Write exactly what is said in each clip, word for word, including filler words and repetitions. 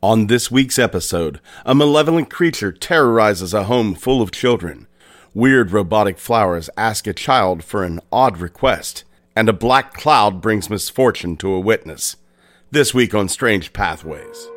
On this week's episode, a malevolent creature terrorizes a home full of children. Weird robotic flowers ask a child for an odd request, and a black cloud brings misfortune to a witness. This week on Strange Pathways.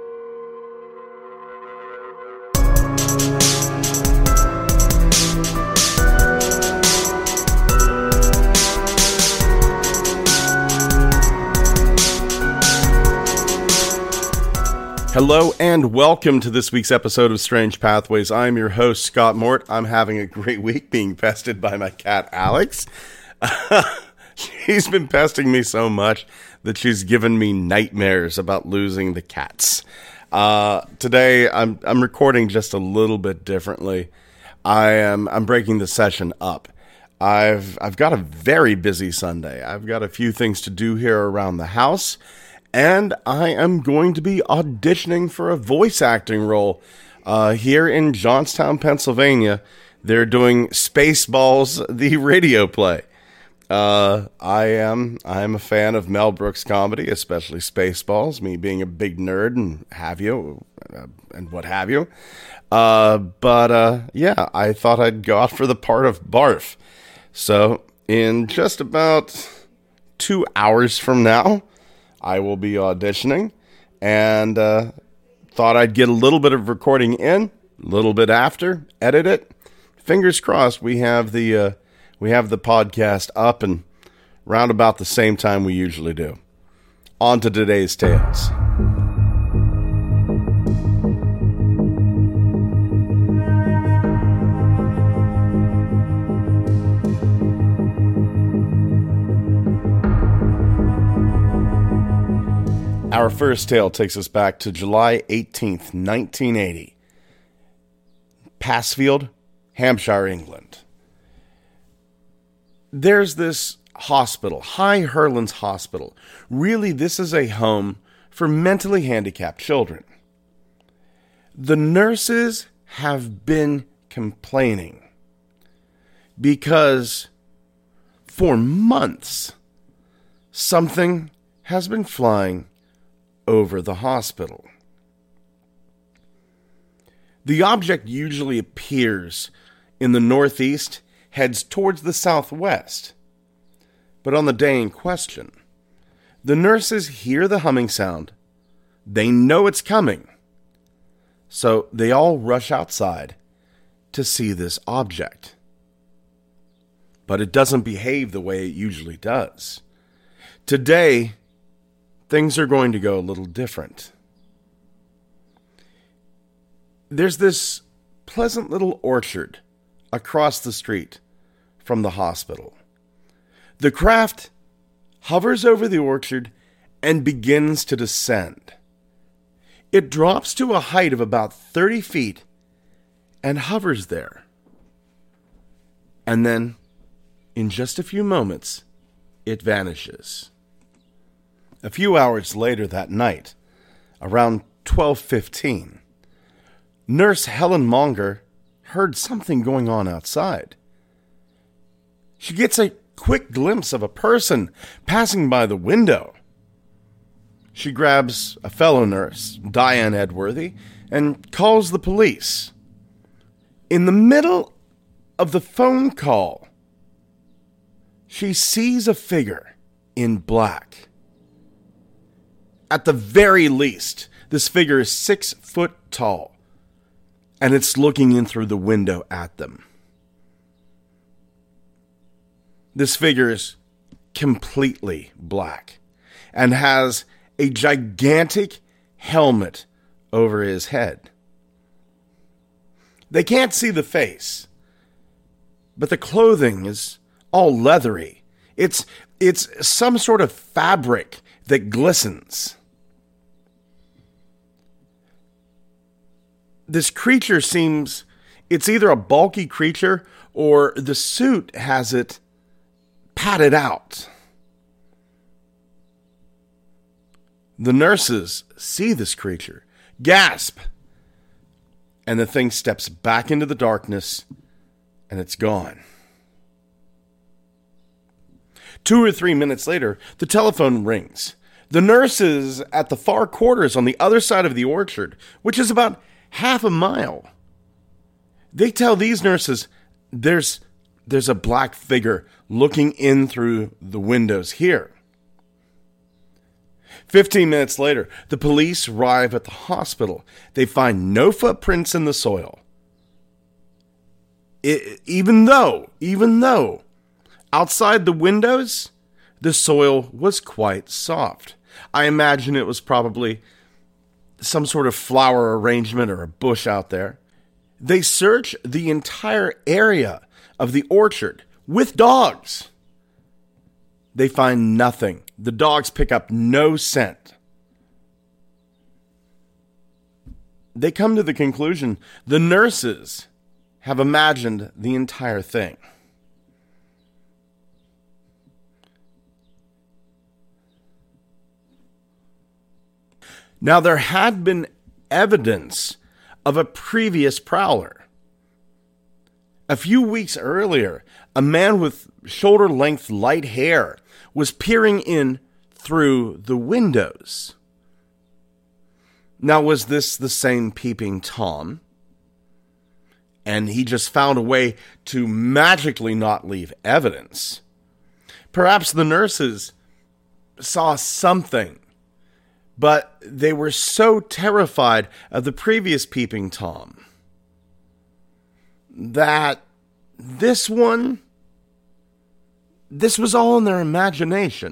Hello and welcome to this week's episode of Strange Pathways. I'm your host, Scott Mort. I'm having a great week being pested by my cat, Alex. She's been pesting me so much that she's given me nightmares about losing the cats. Uh, today, I'm I'm recording just a little bit differently. I am I'm breaking the session up. I've I've got a very busy Sunday. I've got a few things to do here around the house. And I am going to be auditioning for a voice acting role uh, here in Johnstown, Pennsylvania. They're doing Spaceballs, the radio play. Uh, I am I am a fan of Mel Brooks comedy, especially Spaceballs, me being a big nerd and have you, uh, and what have you. Uh, but uh, yeah, I thought I'd go out for the part of Barf. So in just about two hours from now, I will be auditioning, and uh, thought I'd get a little bit of recording in, a little bit after, edit it. Fingers crossed, we have the uh, we have the podcast up and round about the same time we usually do. On to today's tales. Our first tale takes us back to July eighteenth, nineteen eighty. Passfield, Hampshire, England. There's this hospital, High Herlands Hospital. Really, this is a home for mentally handicapped children. The nurses have been complaining because for months, something has been flying over the hospital. The object usually appears in the northeast, heads towards the southwest. But on the day in question, the nurses hear the humming sound. They know it's coming. So they all rush outside to see this object. But it doesn't behave the way it usually does. Today, things are going to go a little different. There's this pleasant little orchard across the street from the hospital. The craft hovers over the orchard and begins to descend. It drops to a height of about thirty feet and hovers there. And then, in just a few moments, it vanishes. A few hours later that night, around twelve fifteen, Nurse Helen Monger heard something going on outside. She gets a quick glimpse of a person passing by the window. She grabs a fellow nurse, Diane Edworthy, and calls the police. In the middle of the phone call, she sees a figure in black. At the very least, this figure is six foot tall, and it's looking in through the window at them. This figure is completely black and has a gigantic helmet over his head. They can't see the face, but the clothing is all leathery. It's, it's some sort of fabric that glistens. This creature seems, it's either a bulky creature or the suit has it padded out. The nurses see this creature, gasp, and the thing steps back into the darkness and it's gone. Two or three minutes later, the telephone rings. The nurses at the far quarters on the other side of the orchard, which is about half a mile, they tell these nurses there's there's a black figure looking in through the windows here. Fifteen minutes later, the police arrive at the hospital. They find no footprints in the soil. It, even though, even though, outside the windows, the soil was quite soft. I imagine it was probably some sort of flower arrangement or a bush out there. They search the entire area of the orchard with dogs. They find nothing. The dogs pick up no scent. They come to the conclusion the nurses have imagined the entire thing. Now, there had been evidence of a previous prowler. A few weeks earlier, a man with shoulder-length light hair was peering in through the windows. Now, was this the same peeping Tom? And he just found a way to magically not leave evidence. Perhaps the nurses saw something, but they were so terrified of the previous peeping Tom that this one, this was all in their imagination.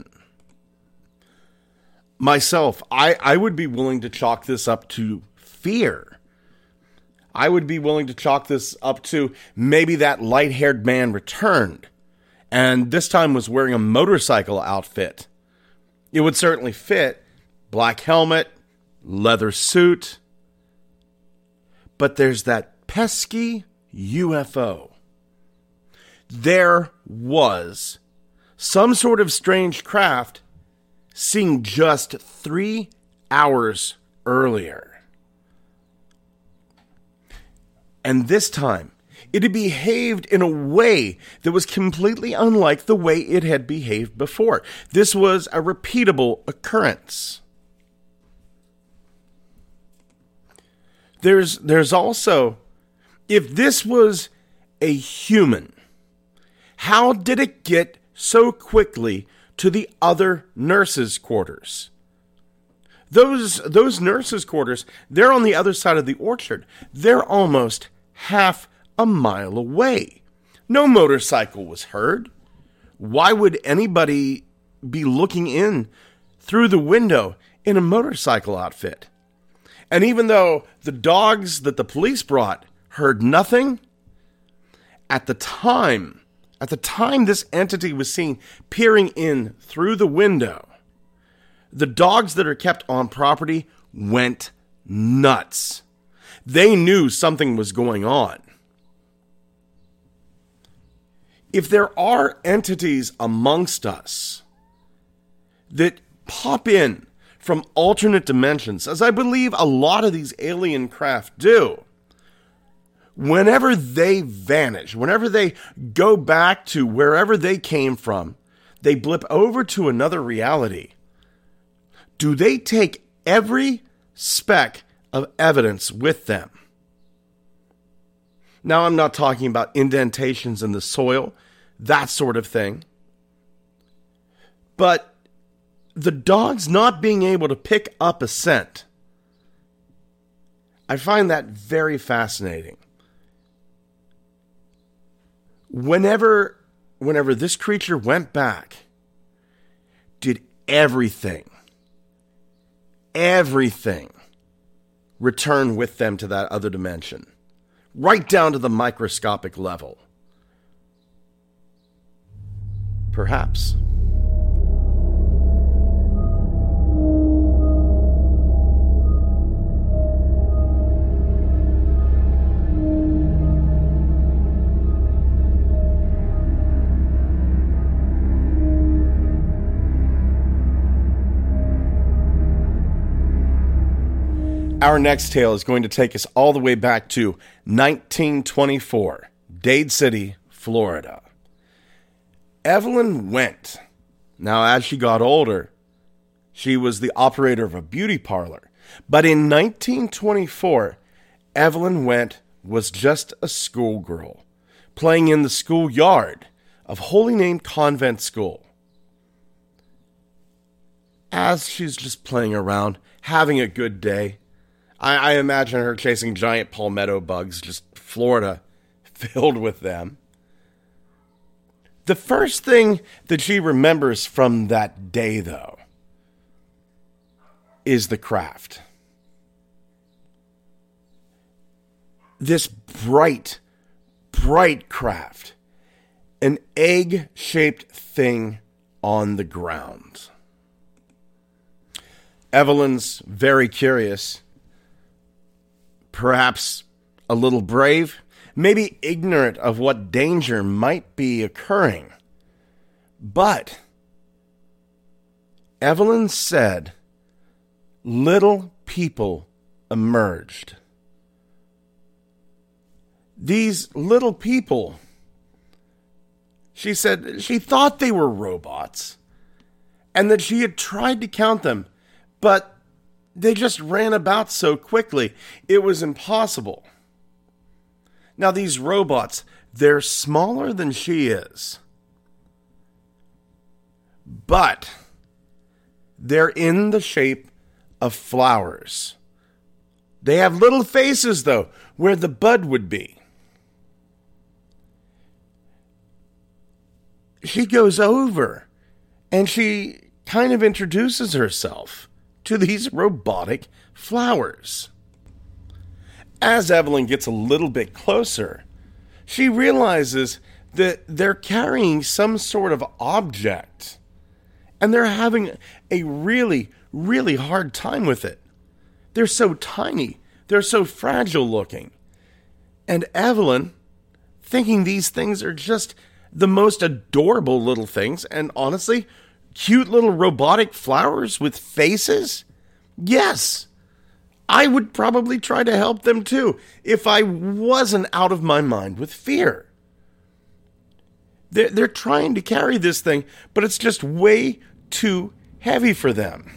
Myself, I, I would be willing to chalk this up to fear. I would be willing to chalk this up to maybe that light-haired man returned, and this time was wearing a motorcycle outfit. It would certainly fit. Black helmet, leather suit. But there's that pesky U F O. There was some sort of strange craft seen just three hours earlier. And this time, it had behaved in a way that was completely unlike the way it had behaved before. This was a repeatable occurrence. There's, there's also, if this was a human, how did it get so quickly to the other nurses' quarters? Those, those nurses' quarters, they're on the other side of the orchard. They're almost half a mile away. No motorcycle was heard. Why would anybody be looking in through the window in a motorcycle outfit? And even though the dogs that the police brought heard nothing, at the time, at the time this entity was seen peering in through the window, the dogs that are kept on property went nuts. They knew something was going on. If there are entities amongst us that pop in from alternate dimensions, as I believe a lot of these alien craft do, whenever they vanish, whenever they go back to wherever they came from, they blip over to another reality. Do they take every speck of evidence with them? Now, I'm not talking about indentations in the soil, that sort of thing. But the dogs not being able to pick up a scent, I find that very fascinating. Whenever, whenever this creature went back, did everything, everything return with them to that other dimension, right down to the microscopic level? Perhaps. Our next tale is going to take us all the way back to nineteen twenty-four, Dade City, Florida. Evelyn Wendt. Now, as she got older, She was the operator of a beauty parlor. But in nineteen twenty-four, Evelyn Wendt was just a schoolgirl, playing in the schoolyard of Holy Name Convent School. As she's just playing around, having a good day, I, I imagine her chasing giant palmetto bugs, just Florida filled with them. The first thing that she remembers from that day, though, is the craft. This bright, bright craft. An egg-shaped thing on the ground. Evelyn's very curious, perhaps a little brave, maybe ignorant of what danger might be occurring. But Evelyn said, little people emerged. These little people, she said she thought they were robots and that she had tried to count them, but they just ran about so quickly, it was impossible. Now, these robots, they're smaller than she is, but they're in the shape of flowers. They have little faces, though, where the bud would be. She goes over and she kind of introduces herself to these robotic flowers. As Evelyn gets a little bit closer, she realizes that they're carrying some sort of object, and they're having a really, really hard time with it. They're so tiny, they're so fragile looking. And Evelyn, thinking these things are just the most adorable little things, and honestly, cute little robotic flowers with faces? Yes, I would probably try to help them too if I wasn't out of my mind with fear. They're, they're trying to carry this thing, but it's just way too heavy for them.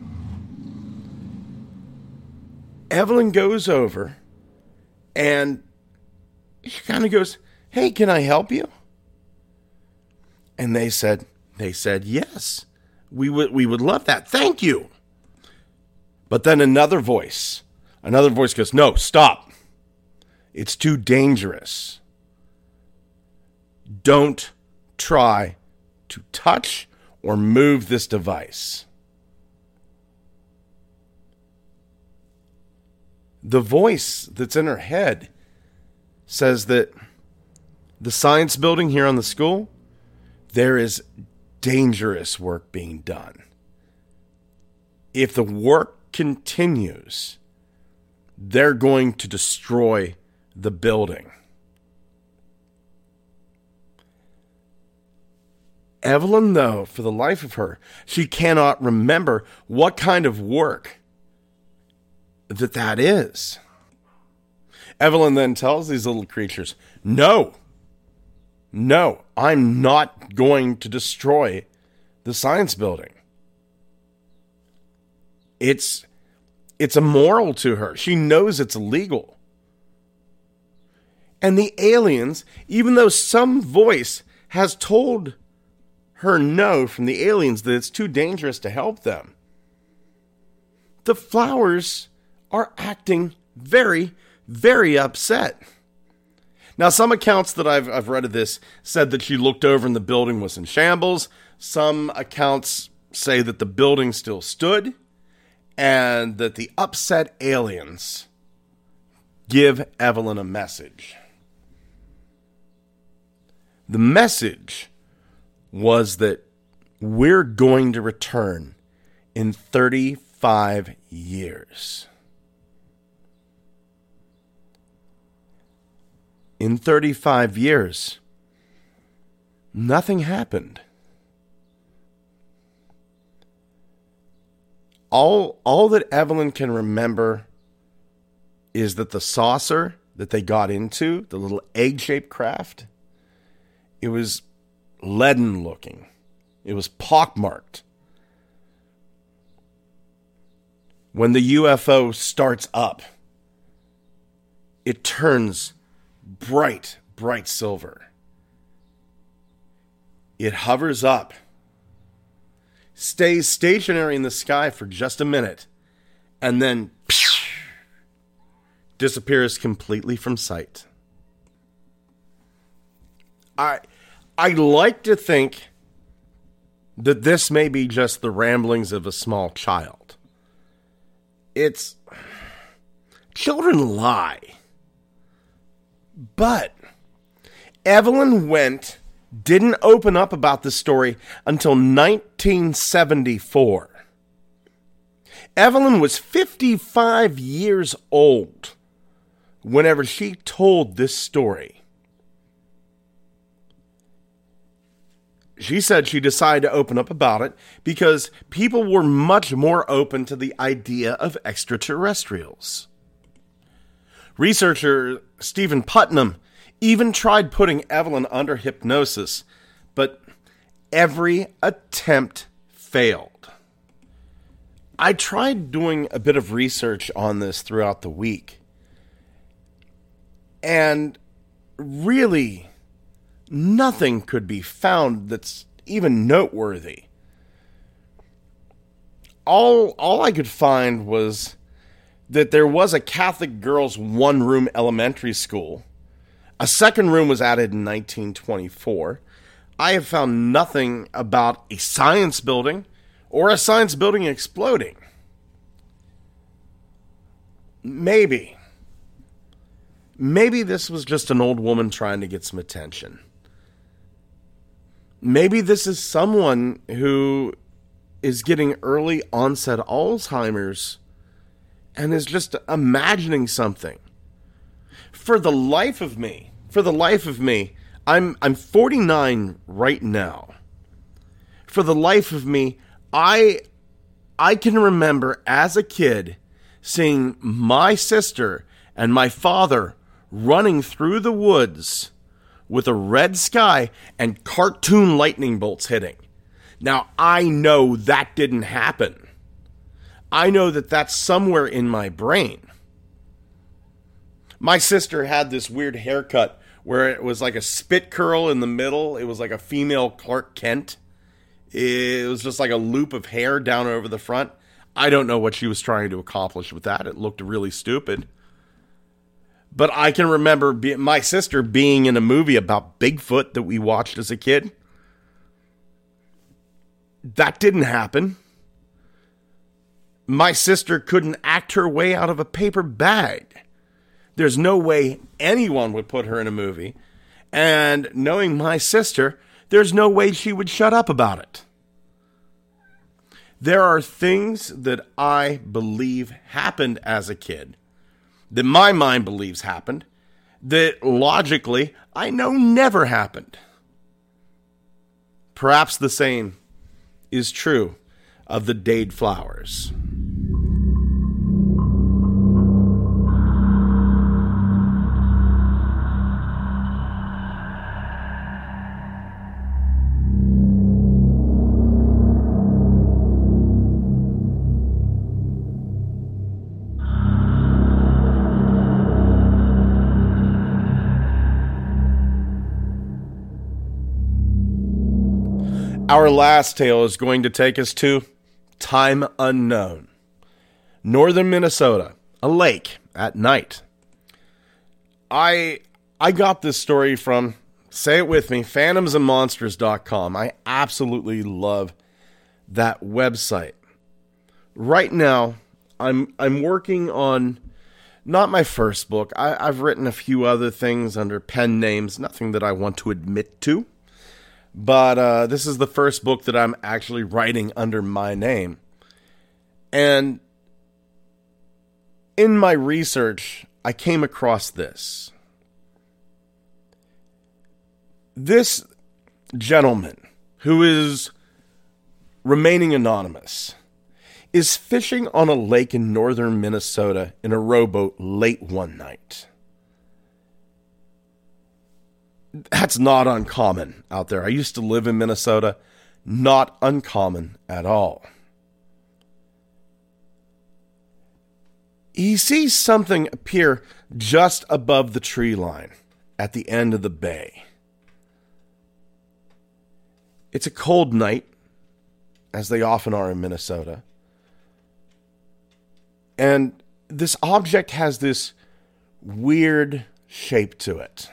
Evelyn goes over and she kind of goes, "Hey, can I help you?" And they said, they said, "Yes, we would, we would love that. Thank you." But then another voice, another voice goes, "No, stop. It's too dangerous. Don't try to touch or move this device." The voice that's in her head says that the science building here on the school, there is dangerous work being done. If the work continues, they're going to destroy the building. Evelyn, though, for the life of her, she cannot remember what kind of work that that is. Evelyn then tells these little creatures, no, no, I'm not going to destroy the science building. It's, it's immoral to her. She knows it's illegal. And the aliens, even though some voice has told her no from the aliens that it's too dangerous to help them, the flowers are acting very, very upset. Now, some accounts that I've, I've read of this said that she looked over and the building was in shambles. Some accounts say that the building still stood and that the upset aliens give Evelyn a message. The message was that we're going to return in thirty-five years. In thirty-five years, nothing happened. All, all that Evelyn can remember is that the saucer that they got into, the little egg-shaped craft, it was leaden looking. It was pockmarked. when the U F O starts up, it turns bright, bright silver. It hovers up, stays stationary in the sky for just a minute, and then disappears completely from sight. I I like to think that this may be just the ramblings of a small child. It's... Children lie. But Evelyn Wendt didn't open up about this story until nineteen seventy-four. Evelyn was fifty-five years old whenever she told this story. She said she decided to open up about it because people were much more open to the idea of extraterrestrials. Researcher Stephen Putnam even tried putting Evelyn under hypnosis, but every attempt failed. I tried doing a bit of research on this throughout the week, and really nothing could be found that's even noteworthy. All, all I could find was that there was a Catholic girls' one-room elementary school. A second room was added in nineteen twenty-four. I have found nothing about a science building or a science building exploding. Maybe. Maybe this was just an old woman trying to get some attention. Maybe this is someone who is getting early onset Alzheimer's and is just imagining something. For the life of me, for the life of me, I'm I'm forty-nine right now. For the life of me, I I can remember as a kid seeing my sister and my father running through the woods with a red sky and cartoon lightning bolts hitting. Now, I know that didn't happen. I know that that's somewhere in my brain. My sister had this weird haircut where it was like a spit curl in the middle. It was like a female Clark Kent. It was just like a loop of hair down over the front. I don't know what she was trying to accomplish with that. It looked really stupid. But I can remember be- my sister being in a movie about Bigfoot that we watched as a kid. That didn't happen. My sister couldn't act her way out of a paper bag. There's no way anyone would put her in a movie. And knowing my sister, there's no way she would shut up about it. There are things that I believe happened as a kid, that my mind believes happened, that logically I know never happened. Perhaps the same is true of the Dade flowers. Our last tale is going to take us to time unknown. Northern Minnesota, a lake at night. I I got this story from, say it with me, phantoms and monsters dot com. I absolutely love that website. Right now, I'm I'm working on not my first book. I, I've written a few other things under pen names, nothing that I want to admit to. But uh, this is the first book that I'm actually writing under my name. And in my research, I came across this. This gentleman, who is remaining anonymous, is fishing on a lake in northern Minnesota in a rowboat late one night. That's not uncommon out there. I used to live in Minnesota. Not uncommon at all. he sees something appear just above the tree line at the end of the bay. It's a cold night, as they often are in Minnesota. And this object has this weird shape to it.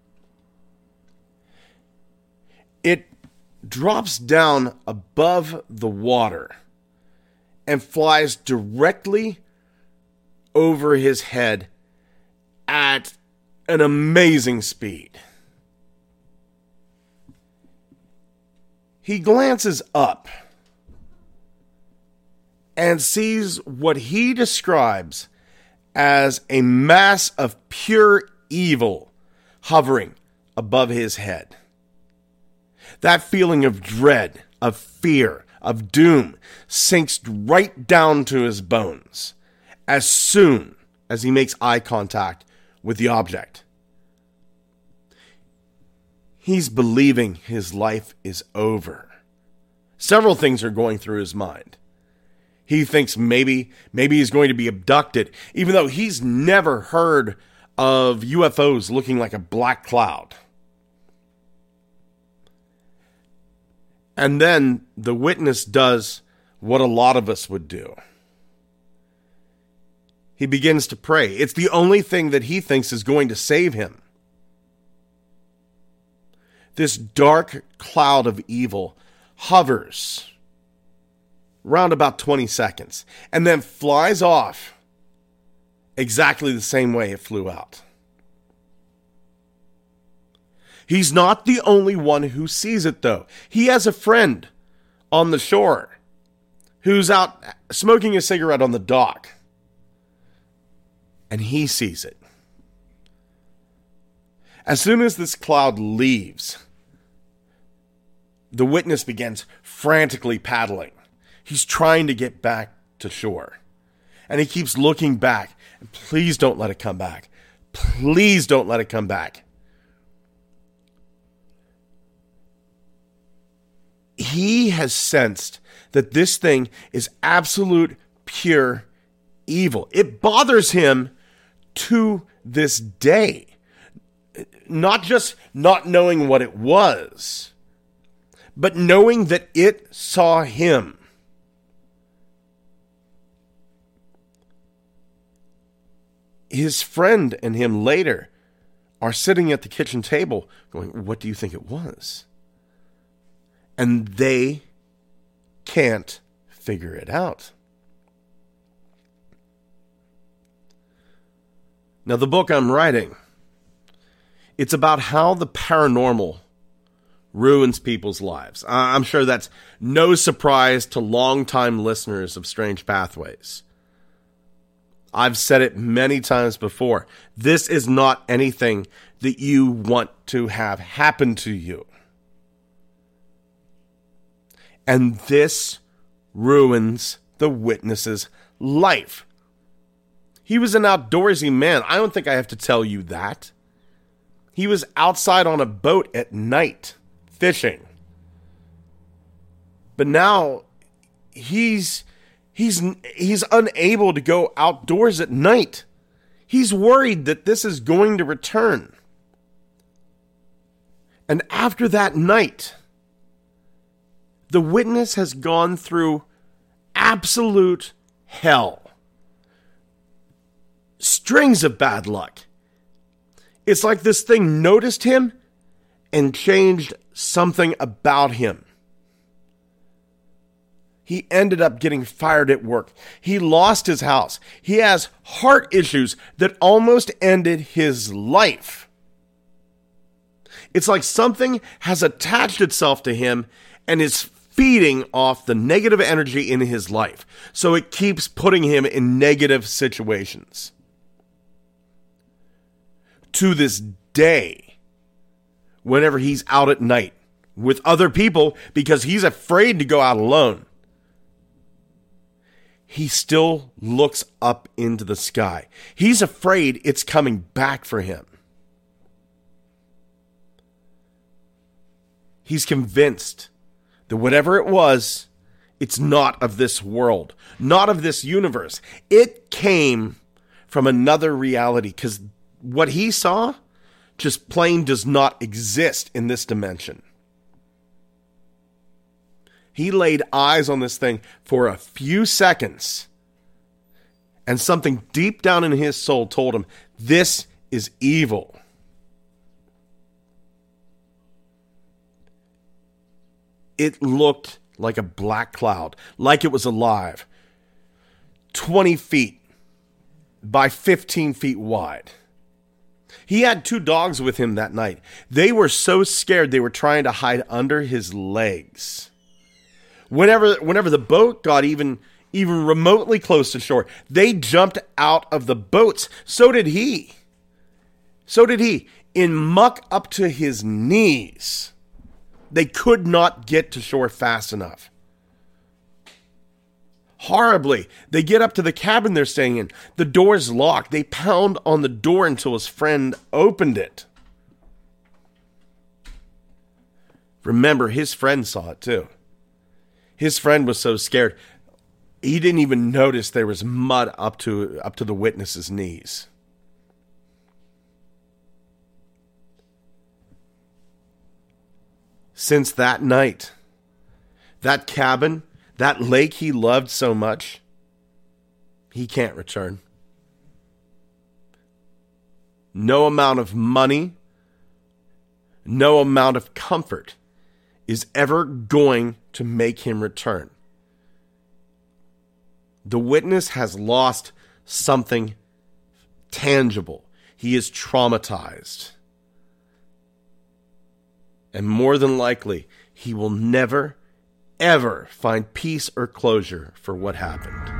It drops down above the water and flies directly over his head at an amazing speed. He glances up and sees what he describes as a mass of pure evil hovering above his head. That feeling of dread, of fear, of doom sinks right down to his bones as soon as he makes eye contact with the object. He's believing his life is over. Several things are going through his mind. He thinks maybe, maybe he's going to be abducted, even though he's never heard of U F Os looking like a black cloud. And then the witness does what a lot of us would do. He begins to pray. It's the only thing that he thinks is going to save him. This dark cloud of evil hovers around about twenty seconds and then flies off exactly the same way it flew out. He's not the only one who sees it, though. He has a friend on the shore who's out smoking a cigarette on the dock, and he sees it. As soon as this cloud leaves, the witness begins frantically paddling. He's trying to get back to shore, and he keeps looking back. And please don't let it come back. Please don't let it come back. He has sensed that this thing is absolute pure evil. It bothers him to this day. Not just not knowing what it was, but knowing that it saw him. His friend and him later are sitting at the kitchen table going, "What do you think it was?" And they can't figure it out. Now, the book I'm writing, it's about how the paranormal ruins people's lives. I'm sure that's no surprise to longtime listeners of Strange Pathways. I've said it many times before. This is not anything that you want to have happen to you. And this ruins the witness's life. He was an outdoorsy man. I don't think I have to tell you that. He was outside on a boat at night, fishing. But now he's he's he's unable to go outdoors at night. He's worried that this is going to return. And after that night, the witness has gone through absolute hell. Strings of bad luck. It's like this thing noticed him and changed something about him. He ended up getting fired at work. He lost his house. He has heart issues that almost ended his life. It's like something has attached itself to him and is feeding off the negative energy in his life. So it keeps putting him in negative situations. To this day, whenever he's out at night with other people, because he's afraid to go out alone, he still looks up into the sky. He's afraid it's coming back for him. He's convinced that whatever it was, it's not of this world, not of this universe. It came from another reality, because what he saw just plain does not exist in this dimension. He laid eyes on this thing for a few seconds, and something deep down in his soul told him, this is evil. It looked like a black cloud, like it was alive. twenty feet by fifteen feet wide. He had two dogs with him that night. They were so scared they were trying to hide under his legs. Whenever, whenever the boat got even, even remotely close to shore, they jumped out of the boats. So did he. So did he. In muck up to his knees. They could not get to shore fast enough. Horribly, they get up to the cabin they're staying in. The door's locked. They pound on the door until his friend opened it. Remember, his friend saw it too. His friend was so scared, he didn't even notice there was mud up to, up to the witness's knees. Since that night, that cabin, that lake he loved so much, he can't return. No amount of money, no amount of comfort is ever going to make him return. The witness has lost something tangible. He is traumatized. And more than likely, he will never, ever find peace or closure for what happened.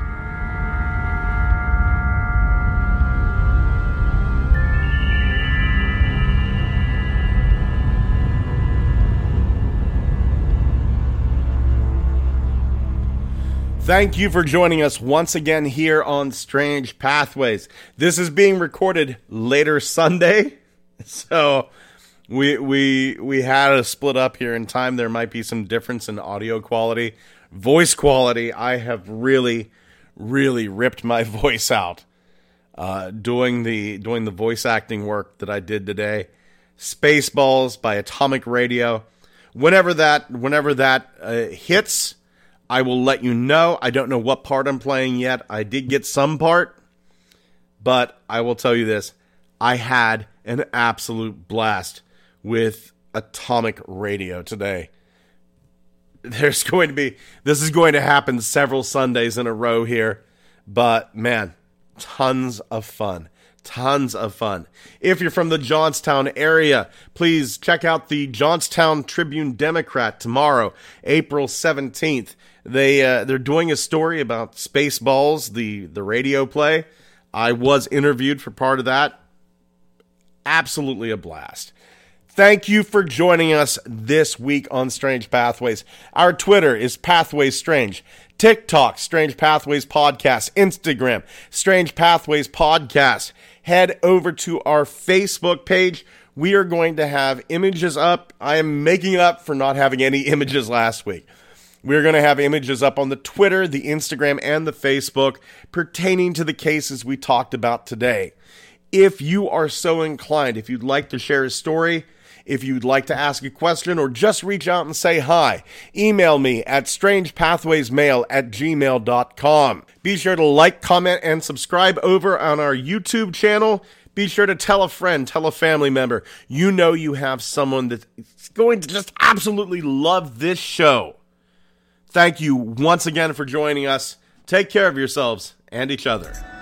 Thank you for joining us once again here on Strange Pathways. This is being recorded later Sunday, so we we we had a split up here in time. There might be some difference in audio quality, voice quality. I have really, really ripped my voice out uh, doing the doing the voice acting work that I did today. Spaceballs by Atomic Radio. Whenever that whenever that uh, hits, I will let you know. I don't know what part I'm playing yet. I did get some part, but I will tell you this. I had an absolute blast with Atomic Radio today. There's going to be, this is going to happen several Sundays in a row here, but man, tons of fun. Tons of fun. If you're from the Johnstown area, please check out the Johnstown Tribune Democrat tomorrow, April seventeenth. They, uh, they're doing a story about Spaceballs, the, the radio play. I was interviewed for part of that. Absolutely a blast. Thank you for joining us this week on Strange Pathways. Our Twitter is Pathways Strange. TikTok, Strange Pathways Podcast. Instagram, Strange Pathways Podcast. Head over to our Facebook page. We are going to have images up. I am making up for not having any images last week. We're going to have images up on the Twitter, the Instagram, and the Facebook pertaining to the cases we talked about today. If you are so inclined, if you'd like to share a story, if you'd like to ask a question, or just reach out and say hi, email me at strangepathwaysmail at gmail dot com. Be sure to like, comment, and subscribe over on our YouTube channel. Be sure to tell a friend, tell a family member. You know you have someone that's going to just absolutely love this show. Thank you once again for joining us. Take care of yourselves and each other.